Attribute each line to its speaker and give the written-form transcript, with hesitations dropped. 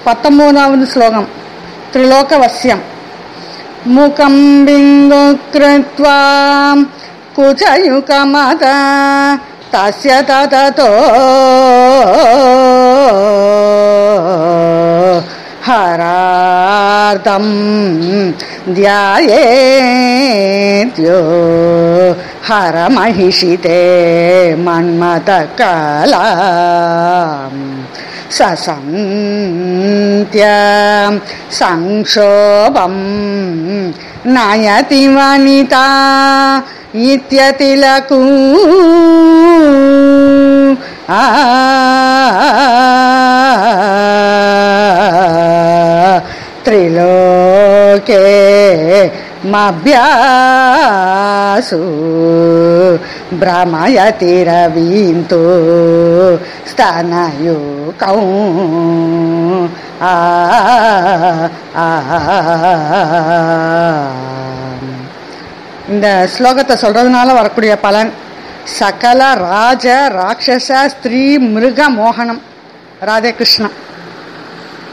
Speaker 1: 19వ శ్లోకం. త్రిలోకవశ్యం. ముఖం బిందు కృత్వా కుచయుకమత తస్య తతతో హరార్థం ధ్యాయేత్యో హరమహిషితే మన్మథ కళాం ససంత్య సంక్షోభం నయతి వనిత ఇత్యతిలకు త్రిలోకే మభ్యాసు భ్రమయతి రవీంతో స్తనయుకౌ. இந்த ஸ்லோகத்தை சொல்றதுனால வரக்கூடிய பலன் சகல ராஜ ராட்சச ஸ்திரீ மிருக மோகனம். ராதே கிருஷ்ணா.